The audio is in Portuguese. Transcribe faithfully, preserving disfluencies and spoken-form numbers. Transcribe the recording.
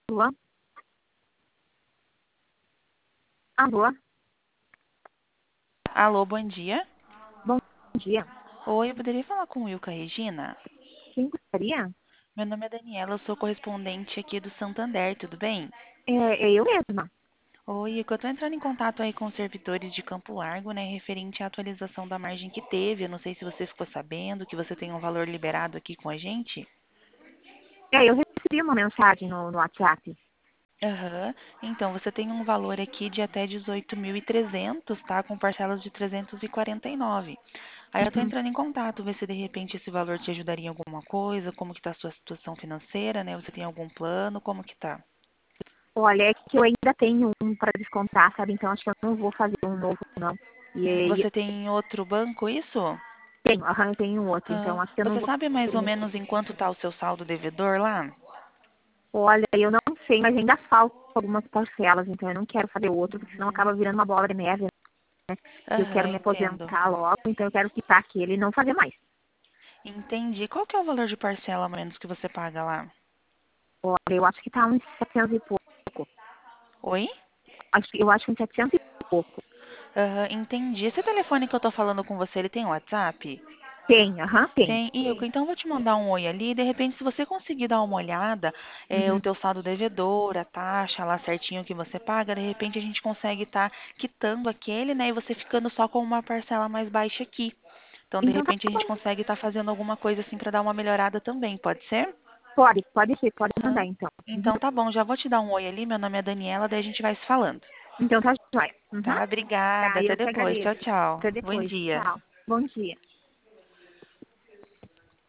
Alô? Alô? Alô, bom dia. Bom dia. Oi, eu poderia falar com Wilka Regina? Quem gostaria? Meu nome é Daniela, eu sou correspondente aqui do Santander, tudo bem? É, é eu mesma. Oi, eu estou entrando em contato aí com os servidores de Campo Largo, né, referente à atualização da margem que teve. Eu não sei se você ficou sabendo que você tem um valor liberado aqui com a gente. É, eu recebi uma mensagem no, no WhatsApp. Aham. Então, você tem um valor aqui de até dezoito mil e trezentos, tá? Com parcelas de trezentos e quarenta e nove. Aí eu tô Uhum. entrando em contato, ver se de repente esse valor te ajudaria em alguma coisa, como que tá a sua situação financeira, né? Você tem algum plano, como que tá? Olha, é que eu ainda tenho um para descontar, sabe? Então acho que eu não vou fazer um novo, não. E, Hum, e Você tem outro banco, isso? tenho, aham, eu tenho outro. Ah, Então acho que eu não você vou sabe mais fazer ou um novo. menos em quanto tá o seu saldo devedor lá? Olha, eu não sei, mas ainda faltam algumas parcelas. Então eu não quero fazer outro, porque senão Uhum. acaba virando uma bola de neve, né? E eu quero Aham, me entendo. aposentar logo, então eu quero quitar aquele e não fazer mais. Entendi. Qual que é o valor de parcela, mais ou menos, que você paga lá? Olha, eu acho que tá uns setecentos e pouco. Oi? Acho, que- eu acho que uns setecentos e pouco. Aham, entendi. Esse telefone que eu tô falando com você, ele tem WhatsApp? Tem, aham, tem. Tem. Ilka, então eu vou te mandar um oi ali. De repente, se você conseguir dar uma olhada, é, o Uhum. teu saldo devedor, a taxa lá certinho que você paga, de repente a gente consegue estar quitando aquele, né? E você ficando só com uma parcela mais baixa aqui. Então, de Então tá repente, a gente bom. consegue estar fazendo alguma coisa assim para dar uma melhorada também, pode ser? Pode, pode ser, pode mandar Aham. então. Uhum. Então tá bom, já vou te dar um oi ali. Meu nome é Daniela, daí a gente vai se falando. Então tá jóia. Uhum. Tá? Obrigada. Tá, Até eu que depois. Tchau, agradeço. tchau. Até Bom depois. dia. Tchau. Bom dia.